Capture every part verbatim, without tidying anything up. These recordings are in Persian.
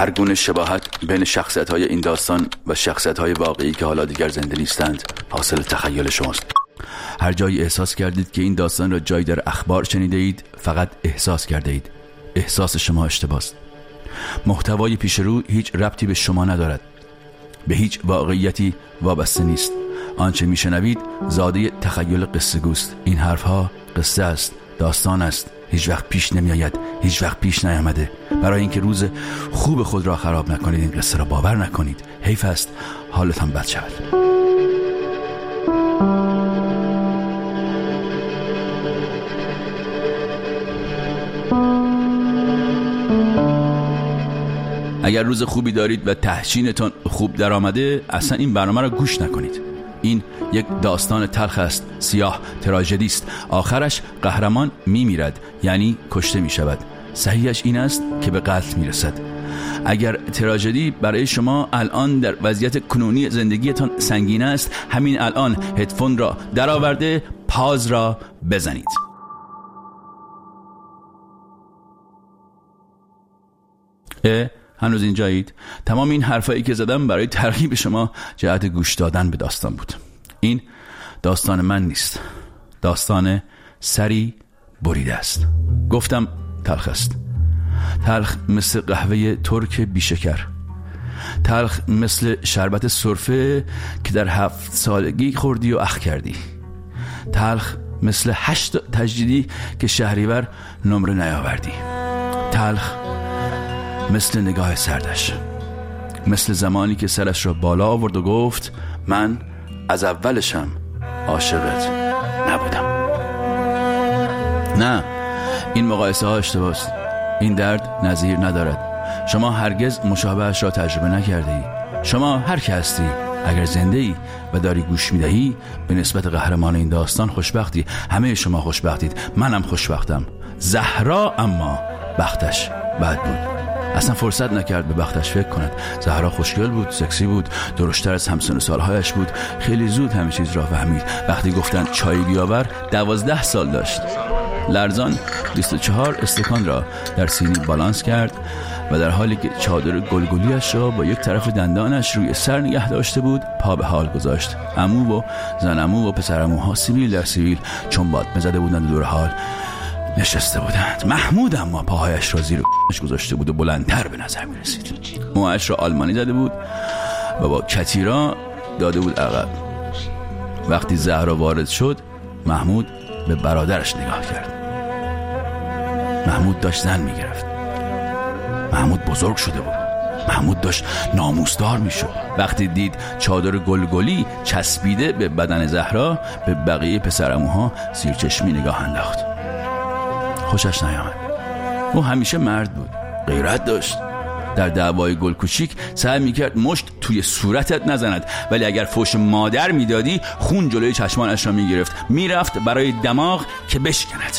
هر گونه شباهت بین شخصیت‌های این داستان و شخصیت‌های واقعی که حالا دیگر زنده نیستند حاصل تخیل شماست. هر جایی احساس کردید که این داستان را جایی در اخبار شنیده اید، فقط احساس کرده اید. احساس شما اشتباه است. محتوای پیش رو هیچ ربطی به شما ندارد. به هیچ واقعیتی وابسته نیست. آنچه میشنوید زاده تخیل قصه گوست. این حرفها قصه است، داستان است. هیچ وقت پیش نمی آید، هیچ وقت پیش نیامده. برای اینکه روز خوب خود را خراب نکنید این قصه را باور نکنید. حیف است حالتان بد شود. اگر روز خوبی دارید و تهشینتان خوب در آمده، اصلا این برنامه را گوش نکنید. این یک داستان تلخ است، سیاه، تراژدی است. آخرش قهرمان می میرد، یعنی کشته می شود. صحیحش این است که به قتل می رسد. اگر تراژدی برای شما الان در وضعیت کنونی زندگیتان سنگین است، همین الان هدفون را درآورده پاز را بزنید. اه هنوز اینجایید؟ تمام این حرفایی که زدم برای ترغیب شما جهت گوش دادن به داستان بود. این داستان من نیست، داستان سری بریده است. گفتم تلخ است. تلخ مثل قهوه ترک بیشکر، تلخ مثل شربت سرفه که در هفت سالگی خوردی و اخ کردی، تلخ مثل هشت تجدیدی که شهریور نمره نیاوردی، تلخ مثل نگاه سردش، مثل زمانی که سرش را بالا آورد و گفت من از اولشم عاشقت نبودم. نه، این مقایسه ها اشتباه است. این درد نظیر ندارد. شما هرگز مشابهش را تجربه نکرده ای. شما هر که هستی، اگر زنده ای و داری گوش میدهی، به نسبت قهرمان این داستان خوشبختی. همه شما خوشبختید، منم خوشبختم. زهرا اما بختش بد بود. اصلا فرصت نکرد به بختش فکر کند. زهرا خوشگل بود، سکسی بود، درشتر از همسن و سالهایش بود. خیلی زود همه چیز را فهمید. وقتی گفتن چای بیاور، دوازده سال داشت. لرزان بیست و چهار استکان را در سینی بالانس کرد و در حالی که چادر گلگلیش را با یک طرف دندانش روی سر نگه داشته بود، پا به حال گذاشت. عمو و زن عمو و پسر عموها سیبیل در سیبیل چون باد مزده بودند دور حال نشسته بودند. محمود اما پاهایش را زیر گذاشته بود و بلندتر به نظر می رسید. موهایش را آلمانی زده بود و با کتیرا داده بود عقب. وقتی زهرا وارد شد، محمود به برادرش نگاه کرد. محمود داشت زن می گرفت. محمود بزرگ شده بود. محمود داشت ناموسدار می شد. وقتی دید چادر گلگلی چسبیده به بدن زهرا، به بقیه پسرعموها زیر چشمی نگاه انداخت. خوشش نیامد. او همیشه مرد بود، غیرت داشت. در دعوای گل کوچیک سعی میکرد مشت توی صورتت نزند، ولی اگر فوش مادر میدادی خون جلوی چشمانش را میگرفت، میرفت برای دماغ که بشکند.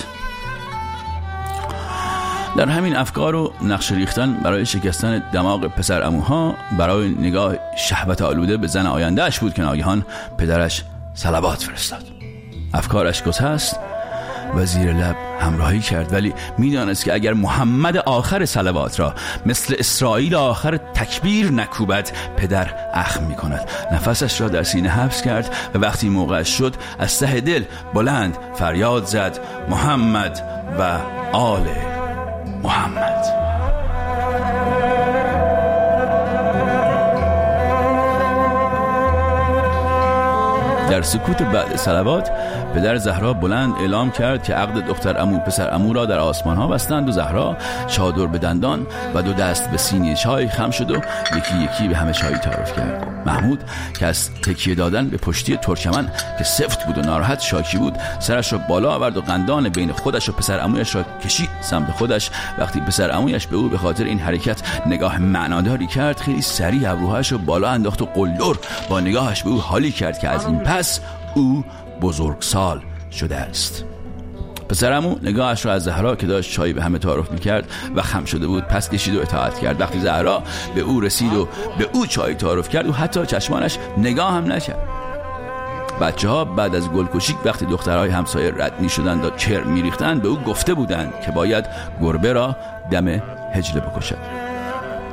در همین افکار و نقش ریختن برای شکستن دماغ پسر عموها، برای نگاه شهوت آلوده به زن آیندهش بود که ناگهان پدرش صلوات فرستاد. افکارش گسست و زیر لب همراهی کرد، ولی میدانست که اگر محمد آخر صلوات را مثل اسرائیل آخر تکبیر نکوبد، پدر اخم می کند. نفسش را در سینه حبس کرد و وقتی موقعش شد از ته دل بلند فریاد زد محمد و آل محمد. در سکوت بعد صلوات پدر زهرا بلند اعلام کرد که عقد دختر عمو پسر عمو را در آسمان ها بستند و زهرا چادر به دندان و دو دست به سینی چای خم شد و یکی یکی به همه چای تعارف کرد. محمود که از تکیه دادن به پشتی ترکمن که سفت بود و ناراحت شاکی بود، سرش را بالا آورد و قندان بین خودش و پسر عمویش را کشید سمت خودش. وقتی پسر عمویش به او به خاطر این حرکت نگاه معناداری کرد، خیلی سریع ابروهاش را بالا انداخت و قلدر با نگاهش به او حالی کرد که از این پس او بزرگسال شده است. پسرعمو نگاهش را از زهرا که داشت چای به همه تعارف میکرد و خم شده بود پس کشید و اطاعت کرد. وقتی زهرا به او رسید و به او چای تعارف کرد، او حتی چشمانش نگاه هم نکرد. بچه ها بعد از گلکشی وقتی دخترهای همسایه رد می شدند و کرم می ریختند، به او گفته بودند که باید گربه را دم حجله بکشد.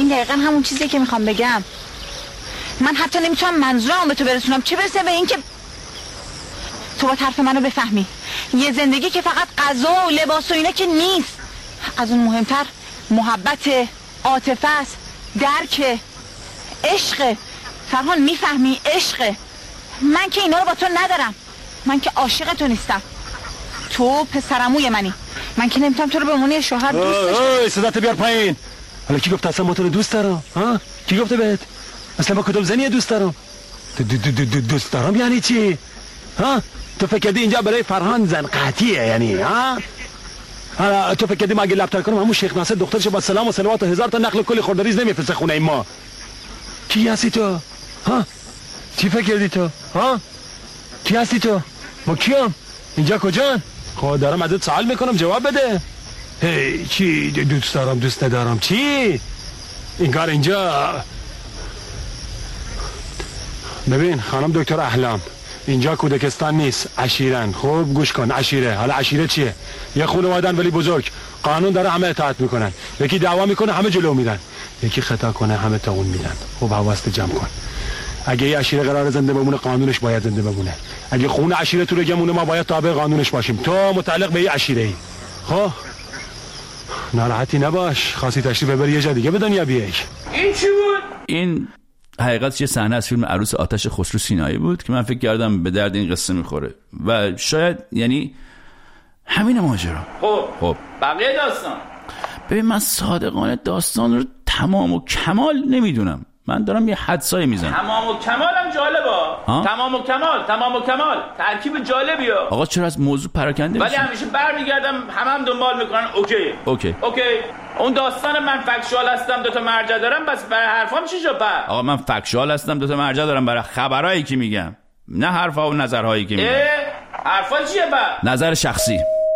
این دقیقا همون چیزیه که میخوام بگم. من حتی نمیتونم منظورم به تو برسونم، چه برسه به این که تو با طرف منو بفهمی. یه زندگی که فقط غذا و لباس و اینا که نیست، از اون مهمتر محبت، عاطفه است، درک، عشق. فرهان میفهمی؟ عشق. من که اینا رو با تو ندارم، من که عاشق تو نیستم. تو پسرعموی منی، من که نمیتونم تو رو به عنوان شوهر دوست داشتم. اوه صدات بیار پایین. حالا کی گفت اصلا با تو رو دوست دارم؟ ها؟ کی گفته بهت؟ اصلا با کدوم زنی دوست دارم؟ دوست دارم یعنی چی؟ ها؟ تو فکر کردی اینجا برای فرهان زن قطعیه یعنی ها؟ حالا تو فکر کردی ما اگه لبتر کنم همون شیخ ناصر دخترش با سلام و صلوات و هزار تا نقل کلی خوردریز نمیفرسته خونه ما. کی هستی تو؟ ها؟ چی فکر کردی تو؟ ها؟ کی هستی تو؟ ما کیم؟ اینجا کجان؟ خب دارم ازت سوال میکنم جواب بده. هی چی دوست دارم دوست ندارم چی؟ این کار اینجا. ببین خانم دکتر احلام، اینجا کودکستان نیست، عشیرن. خوب گوش کن، عشیره. حالا عشیره چیه؟ یه خانواده‌ان ولی بزرگ، قانون داره همه اطاعت میکنن. یکی دعوا میکنه همه جلو میرن، یکی خطا کنه همه تاون میدن. خب حواست جمع کن. اگه یه عشیره قرار زنده بمونه قانونش باید زنده بمونه. اگه خون عشیره تو رگمونه ما باید تابع قانونش باشیم. تو متعلق به یه عشیره ای. خب ناراحتی نباش، خاصی تشریف ببری یه جا دیگه به دنیا بیای. این چی بود؟ این حقیقتش یه صحنه از فیلم عروس آتش خسرو سینایی بود که من فکر کردم به درد این قصه میخوره و شاید یعنی همین ماجرا. خب خب بقیه داستان. ببین من صادقانه داستان رو تمام و کمال نمیدونم، من دارم یه حدسایی میزنم. تمام و کمال هم جالبه. تمام و کمال، تمام و کمال ترکیب جالبیه. آقا چرا از موضوع پراکنده ولی میشی؟ همیشه برمیگردم همه هم دنبال میکنن. اوکی اوکی اوکی اون داستان من فکشوال هستم دوتا مرجع دارم بس برای حرفام چی شد؟ آقا من فکشوال هستم دوتا مرجع دارم برای خبرایی که میگم، نه حرفا و نظرهایی که میگم. حرفا چیه با؟ نظر شخصی.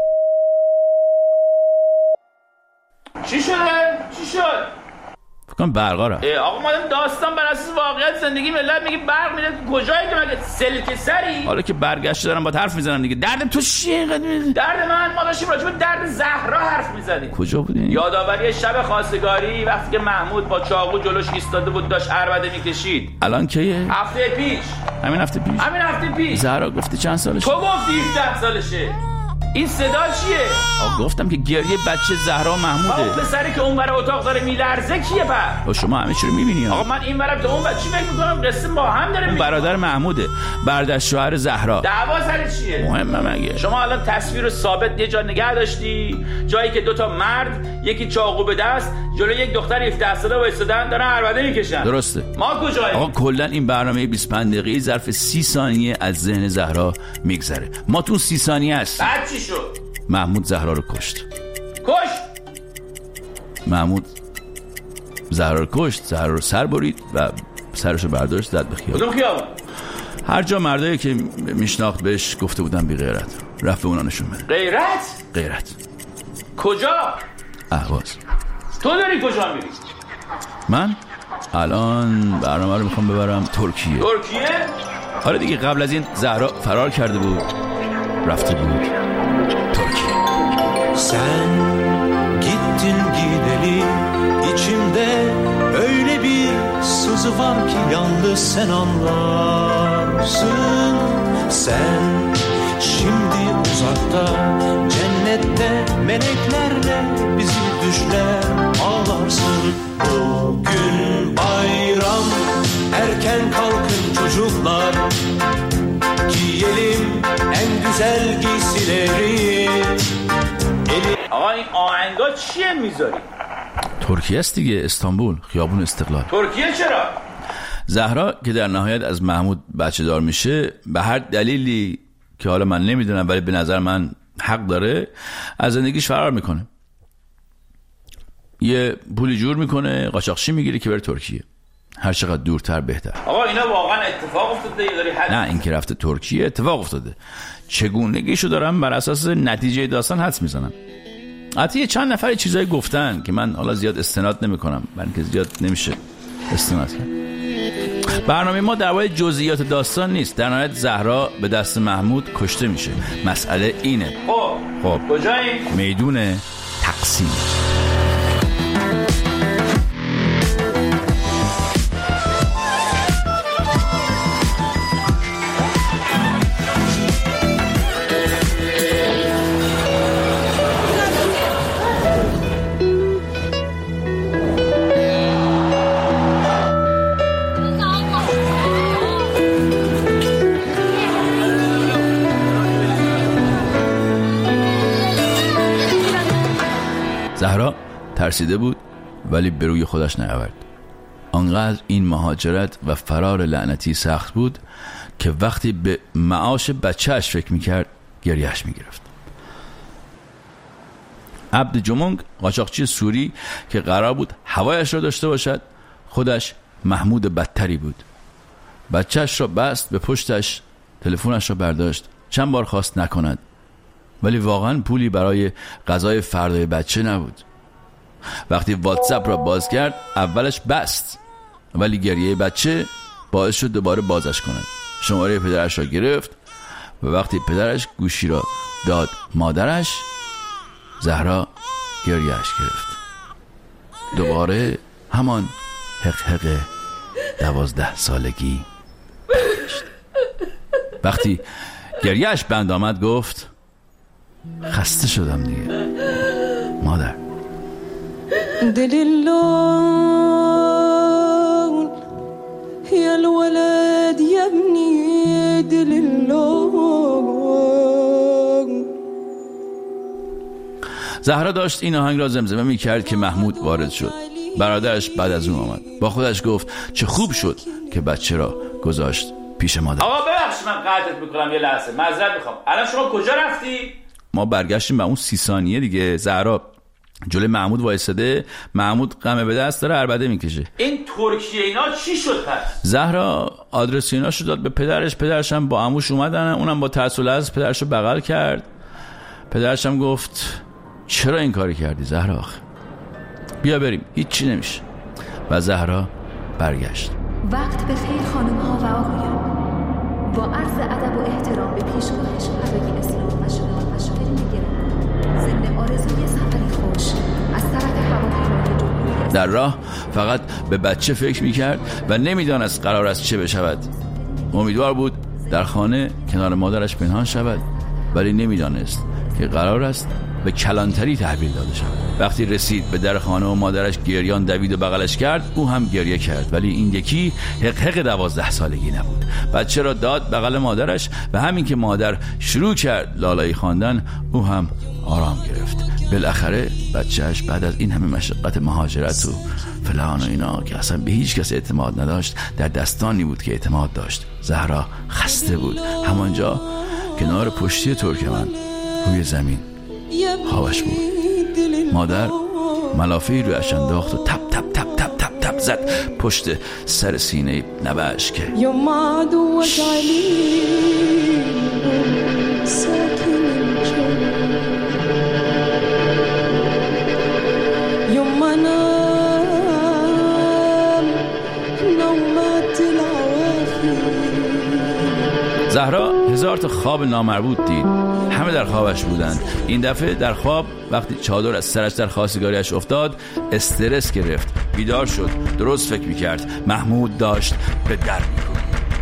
چی شده؟ چی شد؟ فکرم برقا رفت. آقا ما داستان بر اساس واقعیت زندگی ملت میگه برق میره کجایی که مگه سلک سری؟ حالا که برگشت دارم با حرف میزنم دیگه. درد تو چیه اینقدر؟ درد من ما داشتیم راجع به درد زهرا حرف میزدیم. کجا بودین؟ یادآوری شب خواستگاری وقتی که محمود با چاقو جلوش ایستاده بود داشت عربده میکشید. الان کیه؟ هفته پیش. همین هفته پیش. همین هفته پیش. زهرا گفتی چند سالشه؟ تو گفتی هفده سالشه. این صدا چیه؟ آقا گفتم که گریه بچه زهرا محموده. اون پسری که اون ور اتاق داره میلرزه کیه پس؟ با شما همه چی رو میبینی. آقا من این ورم تو اون بچه فکر میکنم قصه با هم داره. اون برادر محموده، برادر از شوهر زهرا. دعوا سر چیه؟ مهمه مگه؟ شما الان تصویر رو ثابت یه جا نگه داشتی، جایی که دوتا مرد یکی چاقو به دست جلو یک دختر هفده ساله وایسادن دارن عربده میکشن. درسته. ما کجاییم؟ آقا کلا این برنامه بیست و پنج دقیقه‌ای ظرف سی ثانیه از ذهن زهرا میگذره. ما تو سی ثانیه است. بعد چی شد؟ محمود زهرا رو کشت. کشت؟ محمود زهرا رو کشت، زهرا رو سر برید و سرشو برداشت زد به خیابون. کدوم خیابون؟ هر جا مردایی که میشناخت بهش گفته بودن بی غیرت، رفت به اونا نشون بده. غیرت؟ غیرت. کجا؟ اهواز. تو داری کجا میری؟ من الان برنامه رو میخوام ببرم ترکیه. ترکیه؟ آره دیگه، قبل از این زهرا فرار کرده بود رفته بود Türkiye. Sen gittin gideli içimde öyle bir sızı var ki yalnız sen anlarsın. Sen şimdi uzakta cennette meleklerle bizi düşler ağlarsın. Bugün bayram erken kalkın çocuklar. Giyelim en güzel giysileri. آقا این آهنگا چیه میذاری؟ ترکیه است دیگه، استانبول، خیابون استقلال. ترکیه چرا؟ زهرا که در نهایت از محمود بچه دار میشه، به هر دلیلی که حالا من نمیدونم ولی به نظر من حق داره، از زندگیش فرار میکنه. یه پولی جور میکنه، قاچاقچی میگیره که بره ترکیه. هر چقدر دورتر بهتر. آقا اینا واقعا اتفاق افتاده یا داری حد؟ نه، این که رفته ترکیه اتفاق افتاده. چگونگیشو دارم بر اساس نتیجه داستان حدس میزنم. حتی یه چند نفر چیزایی گفتن که من حالا زیاد استناد نمیکنم، برای اینکه زیاد نمیشه استناد کرد. برنامه ما درباره جزئیات داستان نیست. در نهایت زهرا به دست محمود کشته میشه. مسئله اینه. خب خب کجایی؟ میدون تقسیم. زهرا ترسیده بود ولی به روی خودش نیاورد. آنقدر این مهاجرت و فرار لعنتی سخت بود که وقتی به معاش بچهش فکر میکرد گریهش میگرفت. عبد جمونگ قاچاقچی سوری که قرار بود هوایش را داشته باشد، خودش محمود بدتری بود. بچهش را بست به پشتش، تلفنش را برداشت، چند بار خواست نکند، ولی واقعا پولی برای غذای فردای بچه نبود. وقتی واتساپ را باز کرد اولش بست، ولی گریه بچه باعث شد دوباره بازش کند. شماره پدرش را گرفت و وقتی پدرش گوشی را داد مادرش، زهرا گریهش گرفت. دوباره همان حق حق دوازده سالگی برگشت. وقتی گریهش بند آمد گفت خسته شدم دیگه مادر. دل اللون يا الولد يا ابني دل اللون. زهرا داشت این آهنگ را زمزمه می کرد که محمود وارد شد. برادرش بعد از اون آمد. با خودش گفت چه خوب شد که بچه را گذاشت پیش مادر. آقا ببخشید من قطعت میکنم یه لحظه، معذرت میخوام. الان شما کجا رفتی؟ ما برگشتیم به اون سی ثانیه دیگه. زهرا جلوی محمود وایساده، محمود قمه به دست داره عربده میکشه. این ترکیه اینا چی شد پس؟ زهرا آدرس ایناشو داد به پدرش، پدرش هم با عموش اومدن، اونم با ترس و لرز پدرشو بغل کرد. پدرش هم گفت چرا این کاری کردی زهرا؟ آخه بیا بریم، هیچ چی نمیشه. و زهرا برگشت. وقت به خیر خانم ها و آقایان، با عرض ادب و احترام به پیشگاه شهدای اسلام و شهدای مشاهدین گرامی، ضمن آرزوی سفری خوش از طرف هواپیمای جمهوری در راه فقط به بچه فکر میکرد و نمیدانست قرار است چه بشود. امیدوار بود در خانه کنار مادرش پنهان شود، ولی نمیدانست که قرار است به کلانتری تحویل داده شد. وقتی رسید به در خانه و مادرش گریان دوید و بغلش کرد، او هم گریه کرد، ولی این یکی حق حق دوازده سالگی نبود. بچه را داد بغل مادرش و همین که مادر شروع کرد لالایی خواندن، او هم آرام گرفت. بالاخره بچهش بعد از این همه مشقت مهاجرت و فلان و اینا که اصلا به هیچ کس اعتماد نداشت، در دستانی بود که اعتماد داشت. زهرا خسته بود. همانجا کنار پشتی ترکمن روی زمین خوابش بود. مادر ملافه‌ای رویش انداخت و تپ تپ تپ تپ تپ تپ زد پشت سر سینه نوه‌اش که زهرا هزار تا خواب نامربوط دید، همه در خوابش بودند. این دفعه در خواب وقتی چادر از سرش در خواستگاریش افتاد استرس گرفت. بیدار شد، درست فکر میکرد. محمود داشت به در می‌کوبید.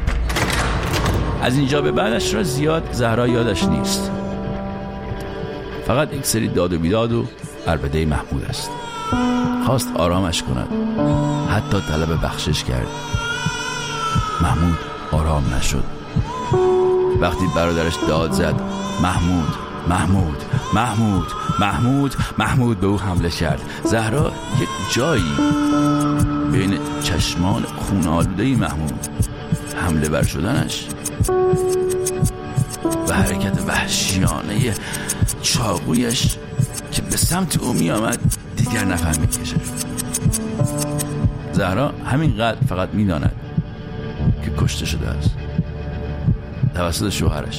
از اینجا به بعدش را زیاد زهرا یادش نیست، فقط یک سری داد و بیداد و عربده محمود است. خواست آرامش کند، حتی طلب بخشش کرد. محمود آرام نشد. وقتی برادرش داد زد محمود محمود محمود محمود محمود به او حمله کرد. زهرا یک جایی بین چشمان خون آلوده محمود، حمله بر شدنش و حرکت وحشیانه چاقویش که به سمت او می آمد دیگر نفهمید که شد. زهرا همینقدر فقط می داند که کشته شده است توسط شوهرش.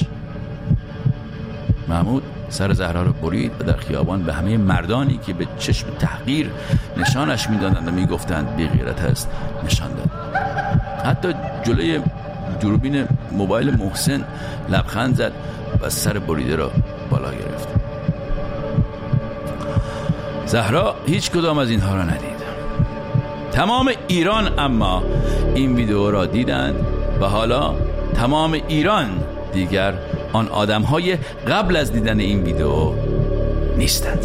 محمود سر زهرا رو برید و در خیابان به همه مردانی که به چشم تحقیر نشانش میدادند و میگفتند بی غیرت است نشان داد. حتی جلوی دوربین موبایل محسن لبخند زد و سر بریده را بالا گرفت. زهرا هیچ کدام از اینها را ندید. تمام ایران اما این ویدیو را دیدند و حالا تمام ایران دیگر آن آدم‌های قبل از دیدن این ویدیو نیستند.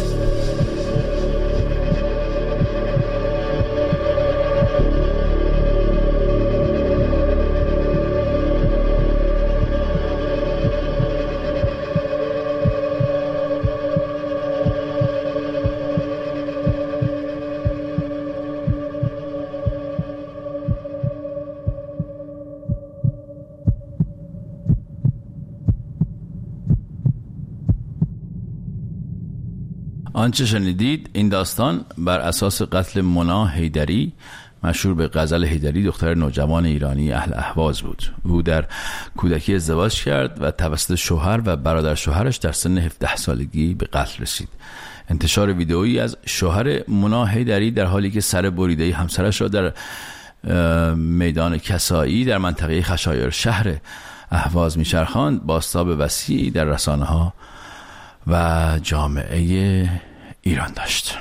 آنچه شنیدید این داستان بر اساس قتل مونا حیدری مشهور به غزل حیدری، دختر نوجوان ایرانی اهل اهواز بود. او در کودکی ازدواج کرد و توسط شوهر و برادر شوهرش در سن هفده سالگی به قتل رسید. انتشار ویدئویی از شوهر مونا حیدری در حالی که سر بریده همسرش را در میدان کسایی در منطقه خشایار شهر اهواز میچرخاند بازتاب وسیعی در رسانه‌ها و جامعه ایران داشت.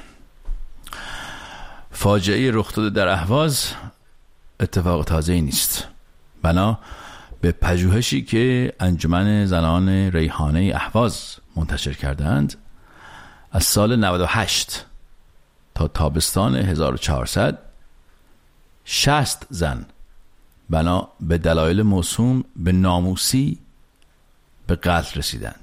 فاجعه رخ داده در اهواز اتفاق تازه‌ای نیست. بنا به پژوهشی که انجمن زنان ریحانه اهواز منتشر کردند، از سال نود و هشت تا تابستان هزار و چهارصد شصت زن بنا به دلایل موسوم به ناموسی به قتل رسیدند.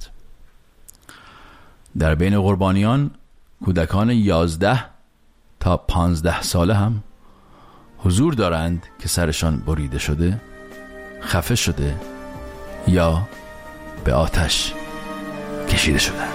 در بین قربانیان کودکان یازده تا پانزده ساله هم حضور دارند که سرشان بریده شده، خفه شده یا به آتش کشیده شدند.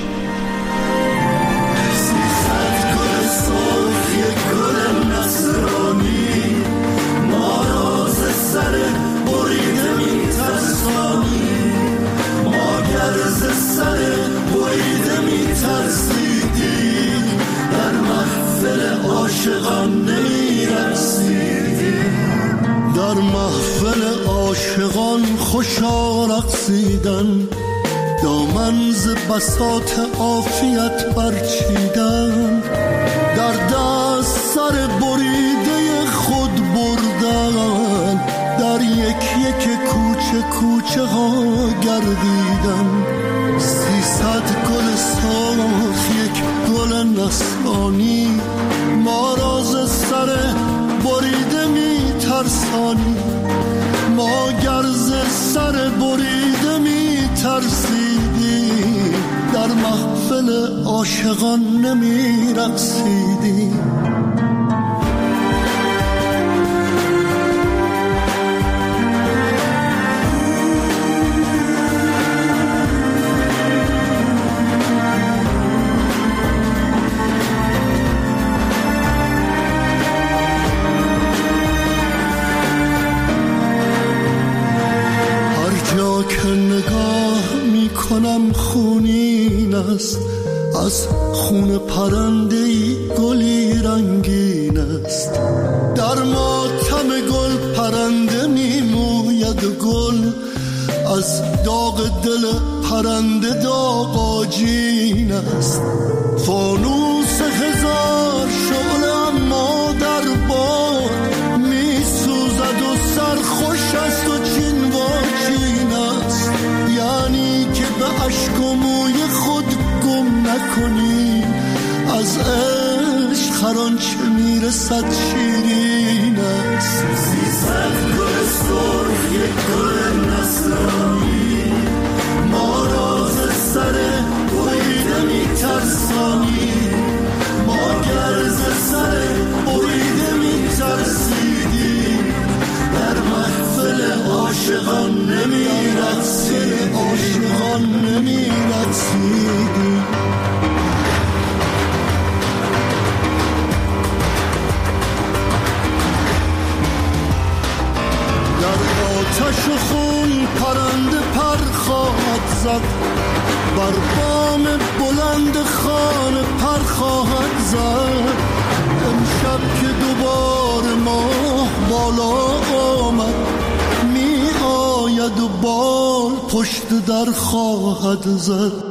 در محفل عاشقان خوشا رقصیدن، دامن ز بساط عافیت برچیدن، در دست سر بریده خود بردن، در یک یک کوچه کوچه ها گردیدن. سیصد گل سرخ یک گل نسرانی، ما راز سر بریده می ترسانی، ما گرز سر بریده می ترسیدی، در محفل عاشقان نمی رقصیدی. کنم خونین است، از خون پرنده‌ای گلی رنگین است، در ماتم گل پرنده میموید و گل از داغ دل پرنده داغ آجین است. فانوس هزار شعله اما در باد میسوزد و سرخوش است و چین و چین است، یعنی که به عشق و موی خود گم نکنی، از عشق هر آنچه میرسد شیرین است. سیصد گل سرخ یک گل نصرانی، ما راز سر بریده میترسانی، ما گرز سر بریده میترسیدی، در محفل عاشقان نمیرقصیدی، عاشقان نمیرقصیدی. در آتش و خون پرنده پر خواهد زد، بر بام بلند خانه پر خواهد زد. امشب که دوباره ماه بالا آمد، می آید و بال پشت در خواهد زد.